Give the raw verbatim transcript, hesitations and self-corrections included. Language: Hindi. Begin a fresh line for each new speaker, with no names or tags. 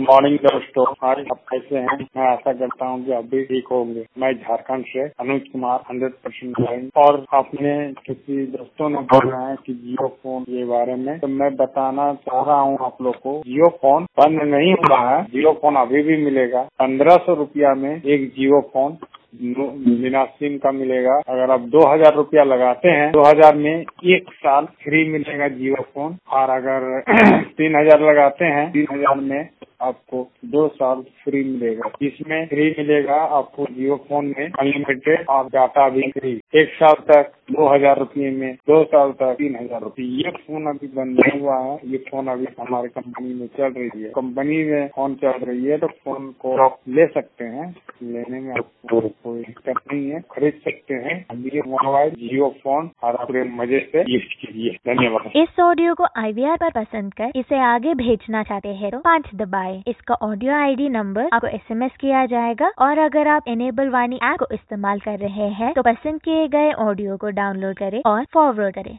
मॉर्निंग दोस्तों, आज आप कैसे हैं? मैं आशा करता हूँ कि आप भी ठीक होंगे। मैं झारखंड से Anuj Kumar hundred percent line. और आपने किसी दोस्तों ने बोला है कि जियो फोन के बारे में, तो मैं बताना चाह रहा हूँ आप लोग को, जियो फोन बंद नहीं हुआ है। जियो फोन अभी भी मिलेगा। पंद्रह सौ रुपया में एक जियो फोन बिना सिम का मिलेगा। अगर आप दो हजार रूपया लगाते हैं, दो हजार में एक साल फ्री मिलेगा जियो फोन। और अगर तीन हजार लगाते हैं, तीन हजार में आपको दो साल फ्री मिलेगा। इसमें फ्री मिलेगा आपको जियो फोन में अनलिमिटेड और डाटा भी फ्री। एक साल तक दो हजार रूपये में, दो साल तक तीन हजार रूपये। ये फोन अभी बंद नहीं हुआ है। ये फोन अभी हमारे कंपनी में चल रही है। कंपनी में फोन चल रही है तो फोन को आप ले सकते हैं। लेने में आपको कोई दिक्कत नहीं है, खरीद सकते हैं। ये मोबाइल जियो फोन और अपने मजे से यूज कीजिए। धन्यवाद।
इस ऑडियो को आई वी आर पर पसंद कर इसे आगे भेजना चाहते हैं तो पाँच दबाएं। इसका ऑडियो आई डी नंबर आपको एस एम एस किया जाएगा। और अगर आप इनेबल वाणी ऐप को इस्तेमाल कर रहे हैं तो पसंद किए गए ऑडियो को डाउनलोड करें और फॉरवर्ड करें।